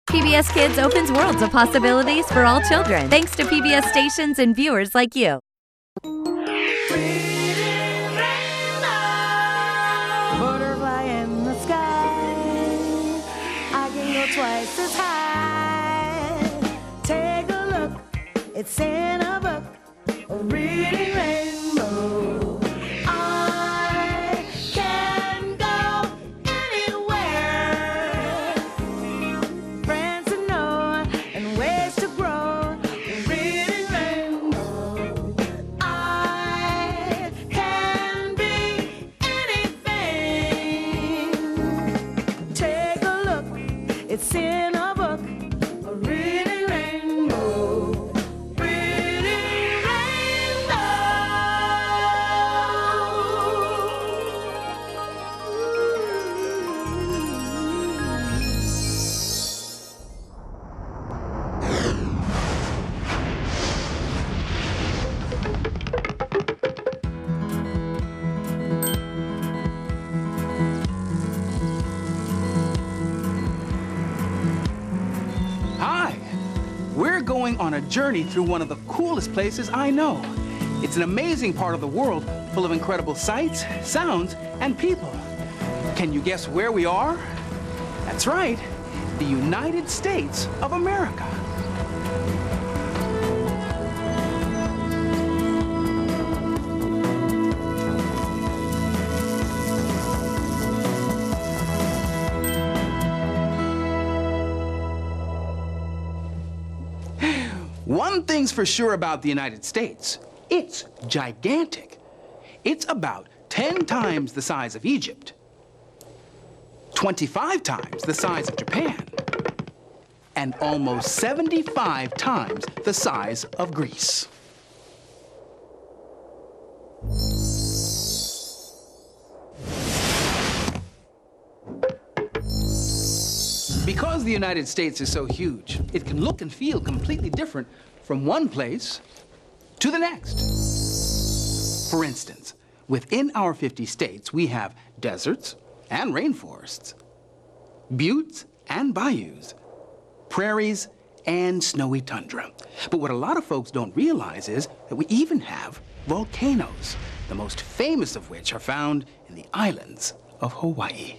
PBS Kids opens worlds of possibilities for all children, thanks to PBS stations and viewers like you. Butterfly in the sky, I can go twice as high. Take a look, it's in a book, a reading rainbow. I can go anywhere. Friends to know and ways to grow, a reading rainbow. I can be anything. Take a look, it's in a book, a reading rainbow. Reading Hi! We're going on a journey through one of the coolest places I know. It's an amazing part of the world full of incredible sights, sounds, and people. Can you guess where we are? That's right, the United States of America. One thing's for sure about the United States. It's gigantic. It's about 10 times the size of Egypt, 25 times the size of Japan, and almost 75 times the size of Greece. Because the United States is so huge, it can look and feel completely different from one place to the next. For instance, within our 50 states, we have deserts and rainforests, buttes and bayous, prairies and snowy tundra. But what a lot of folks don't realize is that we even have volcanoes, the most famous of which are found in the islands of Hawaii.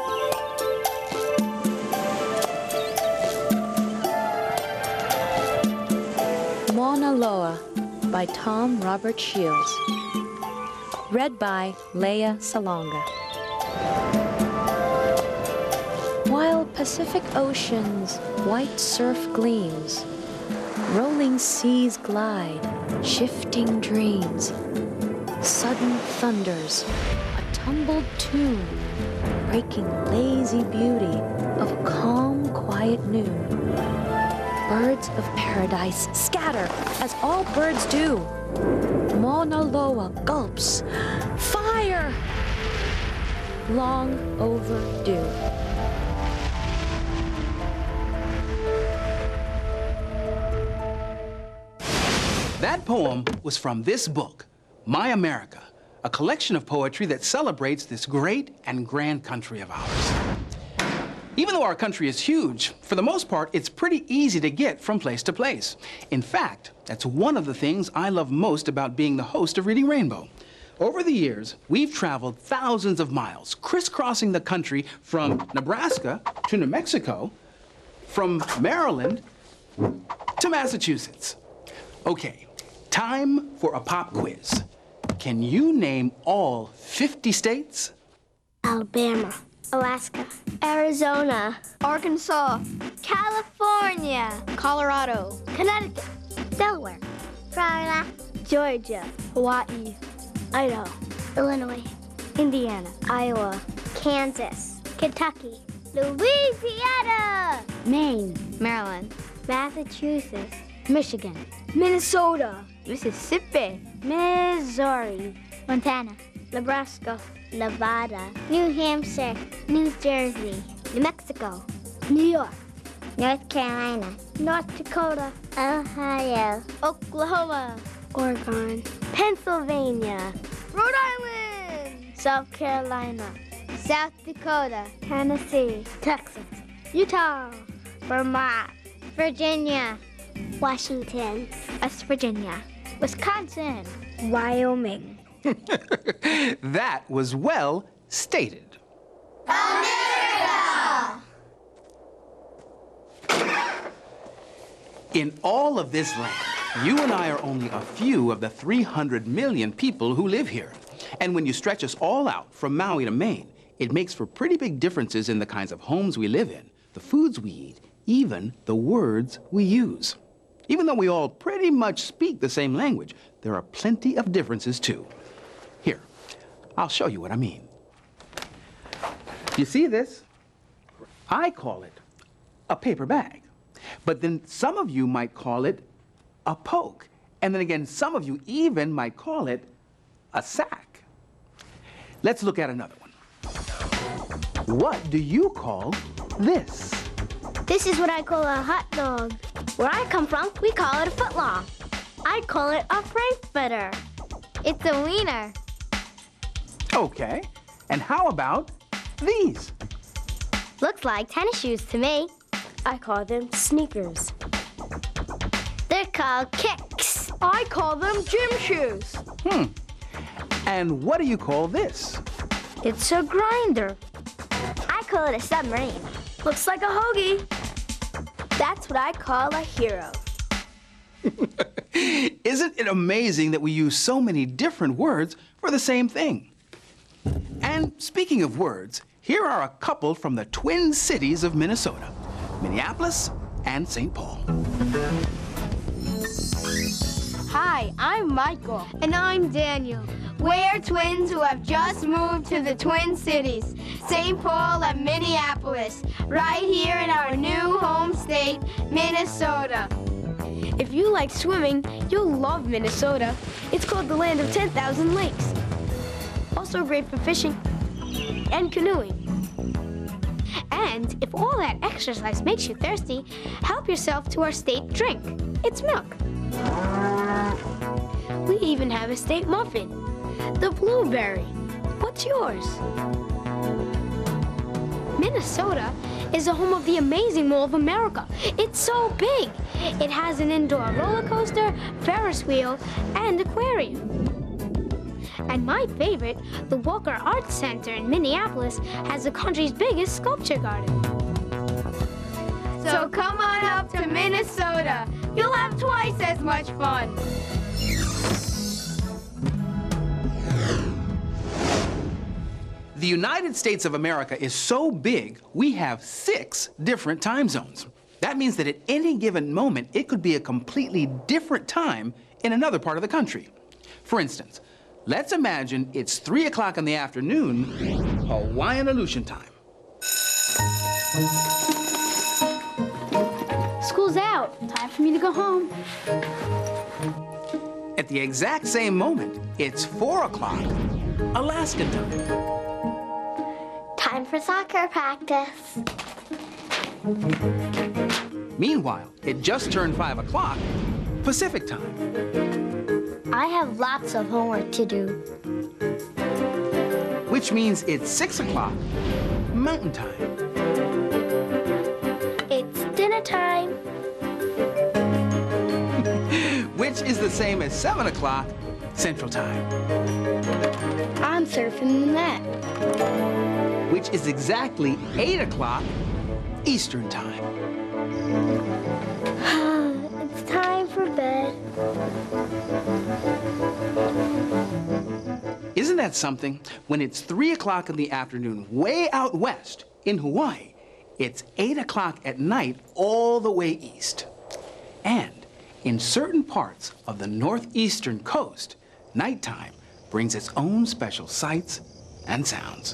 Mauna Loa by Tom Robert Shields. Read by Leah Salonga. While Pacific Ocean's white surf gleams, rolling seas glide, shifting dreams, sudden thunders, a tumbled tune, breaking lazy beauty of a calm, quiet noon. Birds of paradise scatter, as all birds do. Mauna Loa gulps. Fire! Long overdue. That poem was from this book, My America, a collection of poetry that celebrates this great and grand country of ours. Even though our country is huge, for the most part, it's pretty easy to get from place to place. In fact, that's one of the things I love most about being the host of Reading Rainbow. Over the years, we've traveled thousands of miles, crisscrossing the country from Nebraska to New Mexico, from Maryland to Massachusetts. Okay, time for a pop quiz. Can you name all 50 states? Alabama, Alaska, Arizona, Arkansas, California, Colorado, Connecticut, Delaware, Florida, Georgia, Hawaii, Idaho, Illinois, Indiana, Iowa, Kansas, Kentucky, Louisiana, Maine, Maryland, Massachusetts, Michigan, Minnesota, Mississippi, Missouri, Montana, Nebraska, Nevada, New Hampshire, New Jersey, New Mexico, New York, North Carolina, North Dakota, Ohio, Oklahoma, Oregon, Pennsylvania, Rhode Island, South Carolina, South Dakota, Tennessee, Texas, Utah, Vermont. Virginia. Washington. West Virginia. Wisconsin. Wyoming. That was well stated. In all of this land, you and I are only a few of the 300 million people who live here. And when you stretch us all out from Maui to Maine, it makes for pretty big differences in the kinds of homes we live in, the foods we eat, even the words we use. Even though we all pretty much speak the same language, there are plenty of differences too. Here, I'll show you what I mean. You see this? I call it a paper bag. But then some of you might call it a poke. And then again, some of you even might call it a sack. Let's look at another one. What do you call this? This is what I call a hot dog. Where I come from, we call it a footlong. I call it a frankfurter. It's a wiener. Okay. And how about these? Looks like tennis shoes to me. I call them sneakers. They're called kicks. I call them gym shoes. And what do you call this? It's a grinder. I call it a submarine. Looks like a hoagie. That's what I call a hero. Isn't it amazing that we use so many different words for the same thing? And speaking of words, here are a couple from the Twin Cities of Minnesota, Minneapolis and St. Paul. Hi, I'm Michael. And I'm Daniel. We're twins who have just moved to the Twin Cities, St. Paul and Minneapolis, right here in our new home state, Minnesota. If you like swimming, you'll love Minnesota. It's called the land of 10,000 lakes. Also great for fishing and canoeing. And if all that exercise makes you thirsty, help yourself to our state drink. It's milk. We even have a state muffin, the blueberry. What's yours? Minnesota is the home of the amazing Mall of America. It's so big. It has an indoor roller coaster, Ferris wheel, and aquarium. And my favorite, the Walker Arts Center in Minneapolis, has the country's biggest sculpture garden. So come on up to Minnesota. You'll have twice as much fun. The United States of America is so big, we have 6 different time zones. That means that at any given moment, it could be a completely different time in another part of the country. For instance, let's imagine it's 3 o'clock in the afternoon, Hawaiian Aleutian time. School's out. Time for me to go home. At the exact same moment, it's 4 o'clock, Alaskan time. Time for soccer practice. Meanwhile, it just turned 5 o'clock, Pacific time. I have lots of homework to do. Which means it's 6 o'clock, Mountain time. It's dinner time. Which is the same as 7 o'clock, Central time. I'm surfing the net. Which is exactly 8 o'clock, Eastern time. It's time for bed. Isn't that something? When it's 3 o'clock in the afternoon, way out west in Hawaii, it's 8 o'clock at night all the way east. And in certain parts of the northeastern coast, nighttime brings its own special sights and sounds.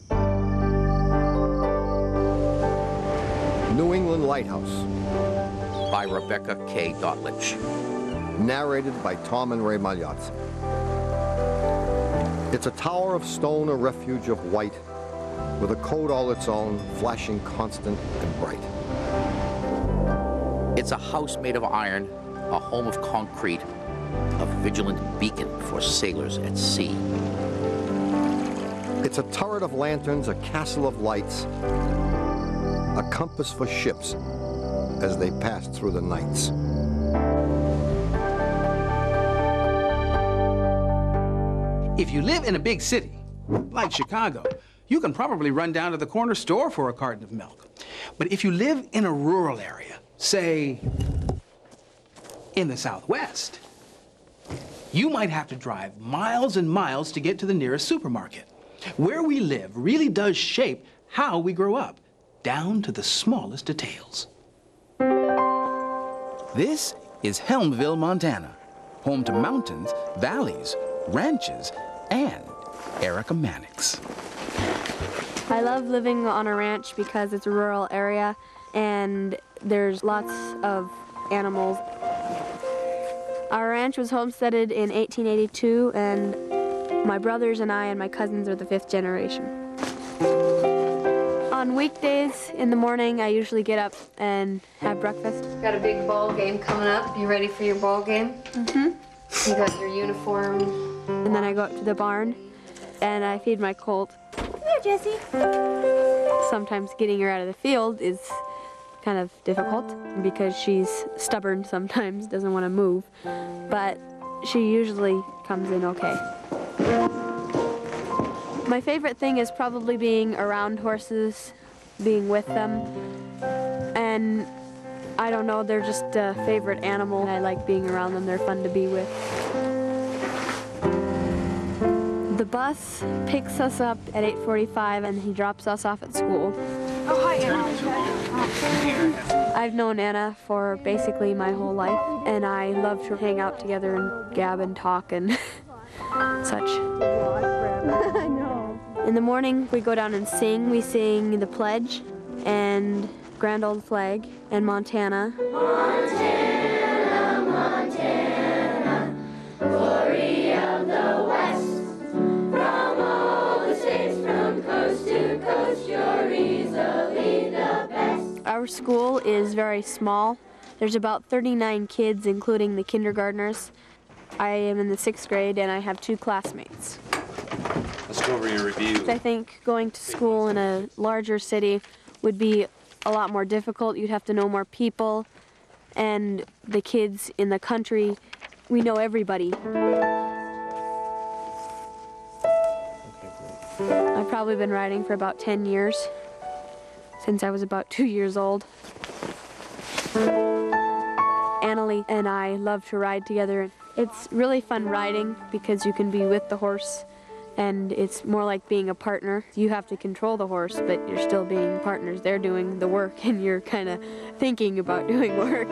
New England Lighthouse, by Rebecca K. Dotlich. narrated by Tom and Ray Magliazzi. It's a tower of stone, a refuge of white, with a code all its own, flashing constant and bright. It's a house made of iron, a home of concrete, a vigilant beacon for sailors at sea. It's a turret of lanterns, a castle of lights, a compass for ships, as they passed through the nights. If you live in a big city, like Chicago, you can probably run down to the corner store for a carton of milk. But if you live in a rural area, say, in the Southwest, you might have to drive miles and miles to get to the nearest supermarket. Where we live really does shape how we grow up, down to the smallest details. This is Helmville, Montana, home to mountains, valleys, ranches, and Erica Mannix. I love living on a ranch because it's a rural area and there's lots of animals. Our ranch was homesteaded in 1882 and my brothers and I and my cousins are the 5th generation. On weekdays in the morning, I usually get up and have breakfast. Got a big ball game coming up. You ready for your ball game? Mm-hmm. You got your uniform. And then I go up to the barn and I feed my colt. Come here, Jessie. Sometimes getting her out of the field is kind of difficult because she's stubborn sometimes, doesn't want to move, but she usually comes in okay. My favorite thing is probably being around horses, being with them, and I don't know, they're just a favorite animal. I like being around them, they're fun to be with. The bus picks us up at 8:45 and he drops us off at school. Oh, hi, Anna. I've known Anna for basically my whole life, and I love to hang out together and gab and talk and such. I know. In the morning, we go down and sing. We sing the Pledge and Grand Old Flag and Montana. Montana, Montana, glory of the West. From all the states, from coast to coast, you're easily the best. Our school is very small. There's about 39 kids, including the kindergartners. I am in the 6th grade, and I have 2 classmates. Let's go over your review. I think going to school in a larger city would be a lot more difficult. You'd have to know more people, and the kids in the country, we know everybody. I've probably been riding for about 10 years, since I was about 2 years old. Annalie and I love to ride together. It's really fun riding because you can be with the horse, and it's more like being a partner. You have to control the horse, but you're still being partners. They're doing the work, and you're kind of thinking about doing work.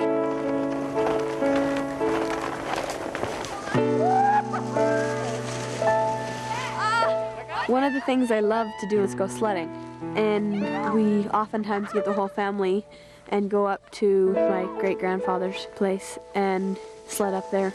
One of the things I love to do is go sledding, and we oftentimes get the whole family and go up to my great-grandfather's place and sled up there.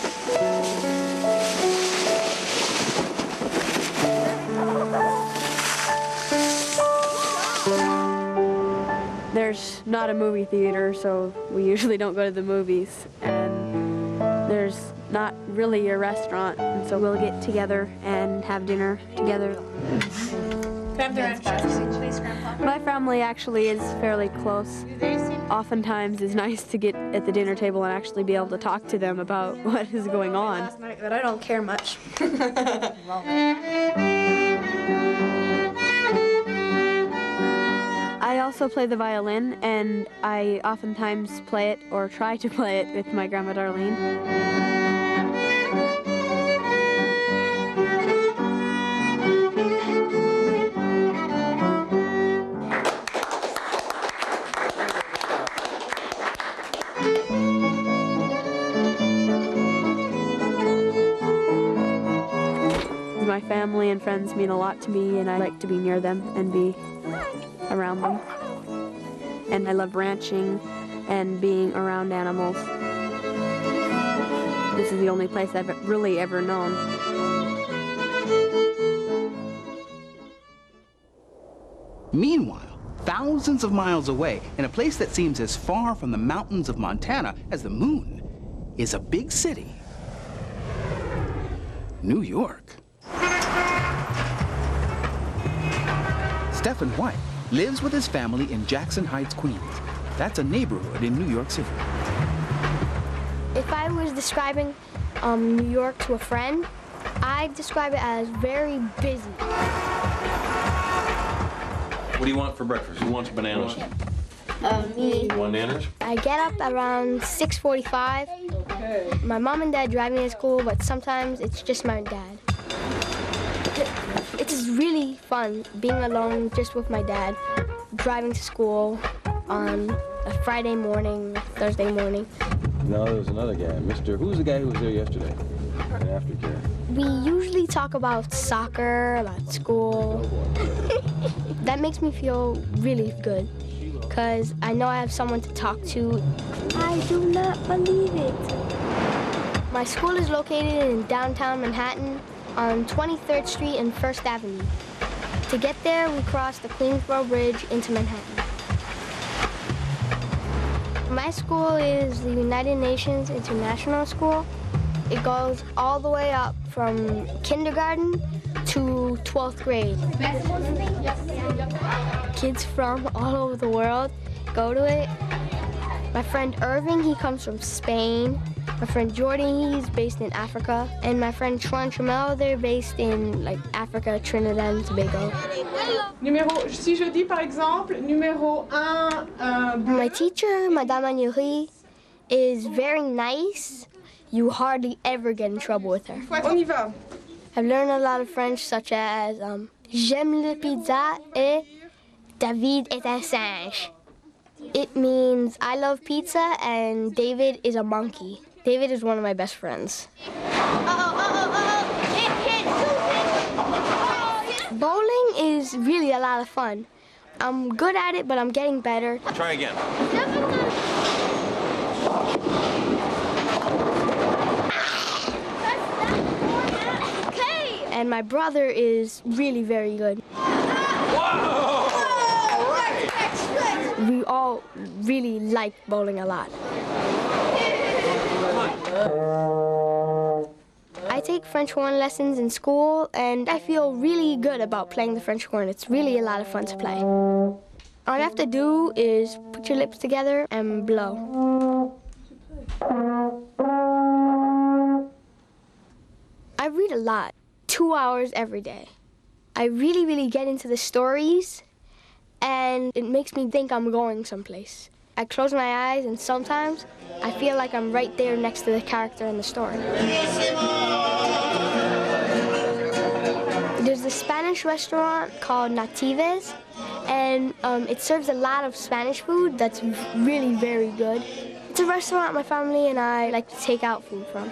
There's not a movie theater, so we usually don't go to the movies, and there's not really a restaurant, and so we'll get together and have dinner together. My family actually is fairly close. Oftentimes it's nice to get at the dinner table and actually be able to talk to them about what is going on. But I don't care much. I also play the violin, and I oftentimes play it or try to play it with my grandma Darlene. My family and friends mean a lot to me, and I like to be near them and be around them. And I love ranching and being around animals. This is the only place I've really ever known. Meanwhile, thousands of miles away, in a place that seems as far from the mountains of Montana as the moon, is a big city, New York. Stephen White lives with his family in Jackson Heights, Queens. That's a neighborhood in New York City. If I was describing New York to a friend, I'd describe it as very busy. What do you want for breakfast? Who wants bananas? Me. You want bananas? I get up around 6:45. Okay. My mom and dad drive me to school, but sometimes it's just my dad. It is really fun being alone just with my dad, driving to school on a Friday morning, Thursday morning. No, there was another guy, who's the guy who was there yesterday in aftercare? We usually talk about soccer, about school. That makes me feel really good, because I know I have someone to talk to. I do not believe it. My school is located in downtown Manhattan on 23rd Street and 1st Avenue. To get there, we cross the Queensboro Bridge into Manhattan. My school is the United Nations International School. It goes all the way up from kindergarten to 12th grade. Kids from all over the world go to it. My friend Irving, he comes from Spain. My friend Jordan, he's based in Africa. And my friend Chuan Chamel, they're based in like Africa, Trinidad and Tobago. Si je dis par exemple, numéro 1, My teacher, Madame Agnery, is very nice. You hardly ever get in trouble with her. On y va. I've learned a lot of French, such as j'aime le pizza et David est un singe. It means I love pizza and David is a monkey. David is one of my best friends. Bowling is really a lot of fun. I'm good at it, but I'm getting better. Try again. And my brother is really very good. We all really like bowling a lot. I take French horn lessons in school, and I feel really good about playing the French horn. It's really a lot of fun to play. All you have to do is put your lips together and blow. I read a lot, 2 hours every day. I really get into the stories, and it makes me think I'm going someplace. I close my eyes, and sometimes I feel like I'm right there next to the character in the story. There's a Spanish restaurant called Natives, and it serves a lot of Spanish food that's really very good. It's a restaurant my family and I like to take out food from.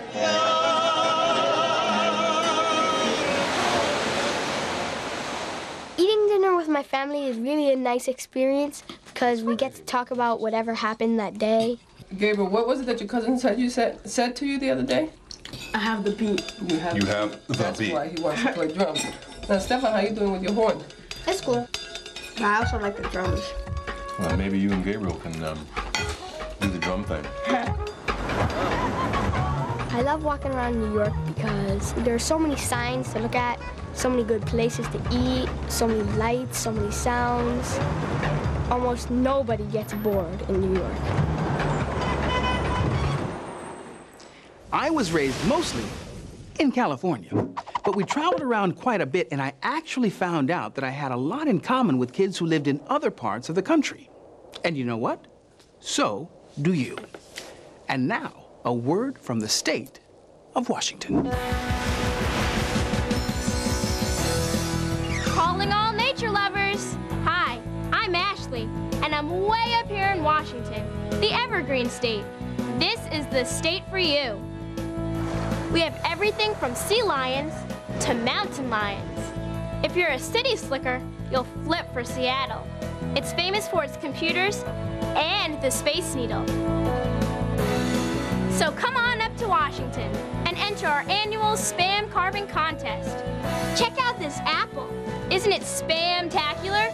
Eating dinner with my family is really a nice experience because we get to talk about whatever happened that day. Gabriel, what was it that your cousin said to you the other day? I have the beat. You have the That's beat. Why he wants to play drums. Now, Stefan, how you doing with your horn? It's cool. But I also like the drums. Well, maybe you and Gabriel can do the drum thing. I love walking around New York because there are so many signs to look at, so many good places to eat, so many lights, so many sounds. Almost nobody gets bored in New York. I was raised mostly in California, but we traveled around quite a bit, and I actually found out that I had a lot in common with kids who lived in other parts of the country. And you know what? So do you. And now, a word from the state of Washington. Calling all nature lovers. Hi, I'm Ashley, and I'm way up here in Washington, the Evergreen State. This is the state for you. We have everything from sea lions to mountain lions. If you're a city slicker, you'll flip for Seattle. It's famous for its computers and the Space Needle. So come on up to Washington and enter our annual Spam Carving Contest. Check out this apple. Isn't it spam-tacular?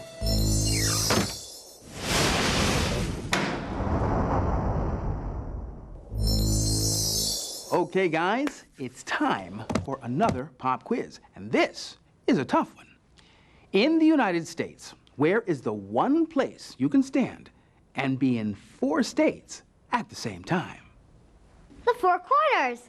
Okay, guys, it's time for another pop quiz, and this is a tough one. In the United States, where is the one place you can stand and be in 4 states at the same time. The Four Corners.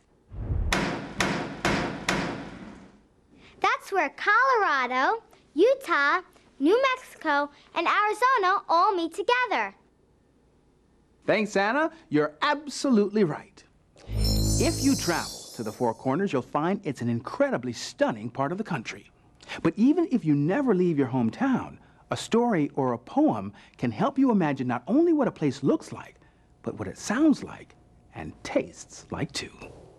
That's where Colorado, Utah, New Mexico, and Arizona all meet together. Thanks, Anna. You're absolutely right. If you travel to the Four Corners, you'll find it's an incredibly stunning part of the country. But even if you never leave your hometown, a story or a poem can help you imagine not only what a place looks like, but what it sounds like and tastes like too.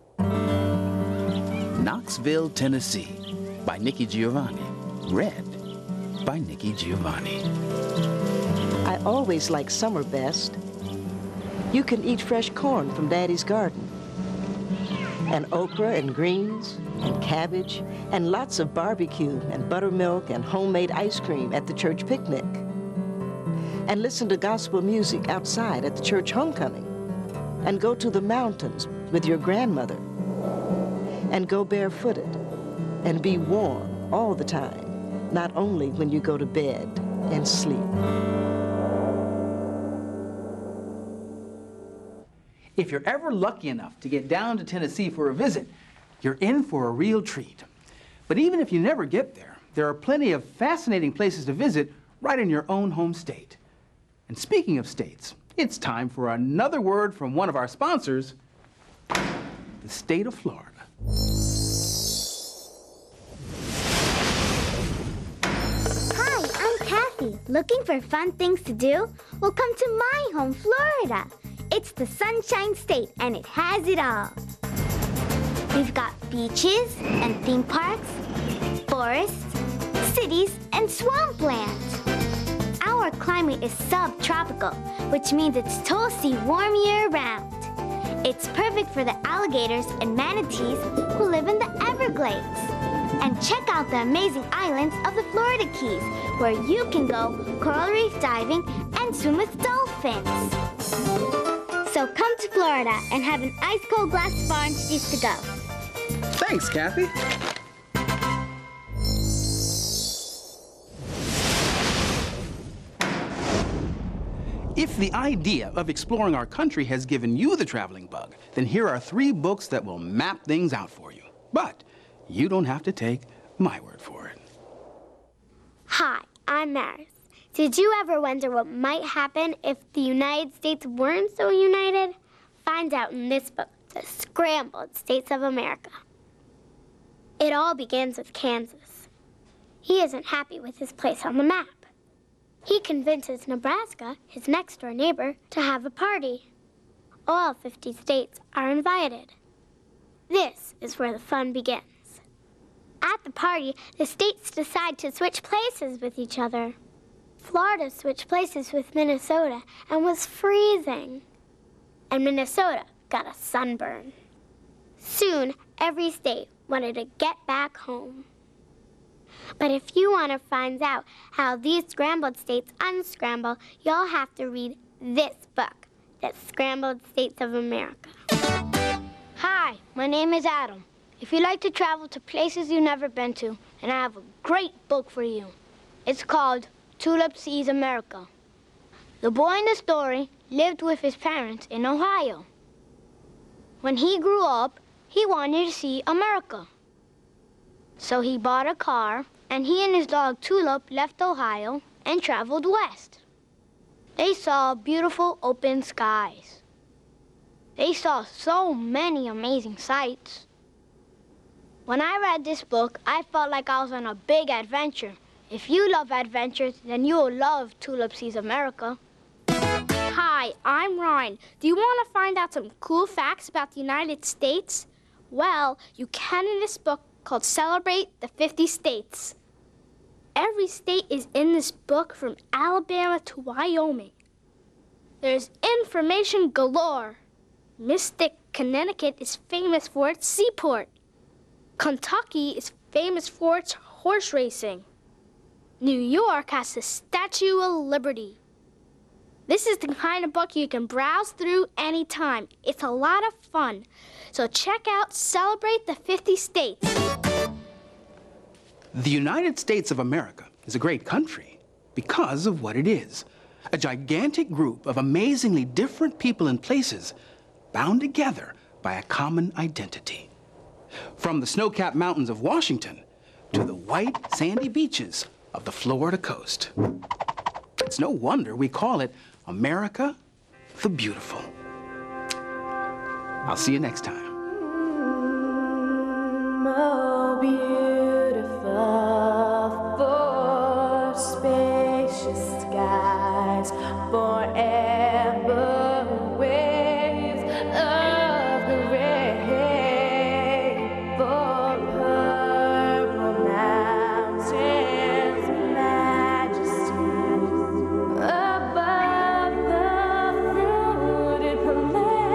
Knoxville, Tennessee, by Nikki Giovanni. Read by Nikki Giovanni. I always like summer best. You can eat fresh corn from Daddy's garden, and okra and greens and cabbage and lots of barbecue and buttermilk and homemade ice cream at the church picnic, and listen to gospel music outside at the church homecoming, and go to the mountains with your grandmother, and go barefooted and be warm all the time, not only when you go to bed and sleep. If you're ever lucky enough to get down to Tennessee for a visit, you're in for a real treat. But even if you never get there, there are plenty of fascinating places to visit right in your own home state. And speaking of states, it's time for another word from one of our sponsors, the state of Florida. Hi, I'm Kathy. Looking for fun things to do? Well, come to my home, Florida. It's the Sunshine State, and it has it all. We've got beaches and theme parks, forests, cities, and swamplands. Our climate is subtropical, which means it's toasty warm year-round. It's perfect for the alligators and manatees who live in the Everglades. And check out the amazing islands of the Florida Keys, where you can go coral reef diving and swim with dolphins. So come to Florida and have an ice-cold glass of orange juice to go. Thanks, Kathy. If the idea of exploring our country has given you the traveling bug, then here are 3 books that will map things out for you. But you don't have to take my word for it. Hi, I'm Maris. Did you ever wonder what might happen if the United States weren't so united? Find out in this book, The Scrambled States of America. It all begins with Kansas. He isn't happy with his place on the map. He convinces Nebraska, his next-door neighbor, to have a party. All 50 states are invited. This is where the fun begins. At the party, the states decide to switch places with each other. Florida switched places with Minnesota and was freezing. And Minnesota got a sunburn. Soon, every state wanted to get back home. But if you want to find out how these scrambled states unscramble, you'll have to read this book, The Scrambled States of America. Hi, my name is Adam. If you like to travel to places you've never been to, and I have a great book for you. It's called Tulip Sees America. The boy in the story lived with his parents in Ohio. When he grew up, he wanted to see America. So he bought a car, and he and his dog Tulip left Ohio and traveled west. They saw beautiful open skies. They saw so many amazing sights. When I read this book, I felt like I was on a big adventure. If you love adventures, then you'll love Tulip Sees America. Hi, I'm Ryan. Do you want to find out some cool facts about the United States? Well, you can in this book called Celebrate the 50 States. Every state is in this book from Alabama to Wyoming. There's information galore. Mystic, Connecticut is famous for its seaport. Kentucky is famous for its horse racing. New York has the Statue of Liberty. This is the kind of book you can browse through anytime. It's a lot of fun. So check out Celebrate the 50 States. The United States of America is a great country because of what it is. A gigantic group of amazingly different people and places bound together by a common identity. From the snow-capped mountains of Washington to the white, sandy beaches of the Florida coast. It's no wonder we call it America the Beautiful. I'll see you next time. Oh, beautiful, for spacious skies, forever waves of the rainbow, purple mountains, majesty above the fruited plain.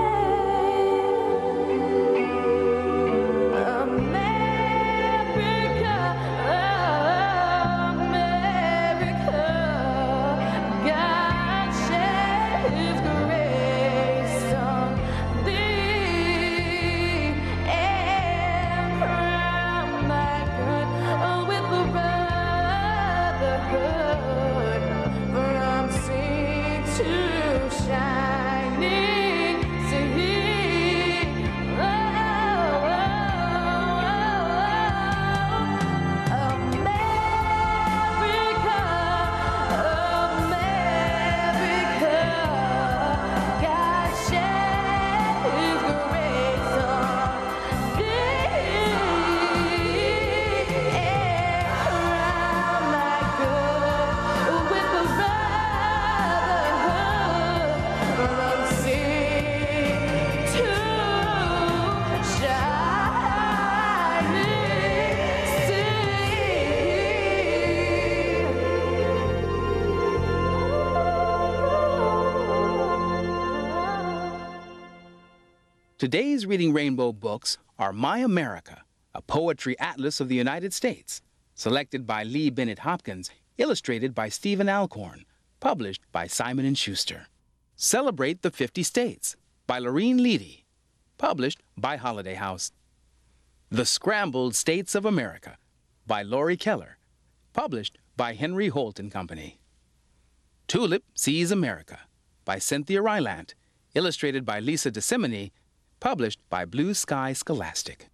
Today's Reading Rainbow books are My America, a poetry atlas of the United States, selected by Lee Bennett Hopkins, illustrated by Stephen Alcorn, published by Simon & Schuster. Celebrate the 50 States, by Lorene Leedy, published by Holiday House. The Scrambled States of America, by Laurie Keller, published by Henry Holt & Company. Tulip Sees America, by Cynthia Rylant, illustrated by Lisa DeSimone, published by Blue Sky Scholastic.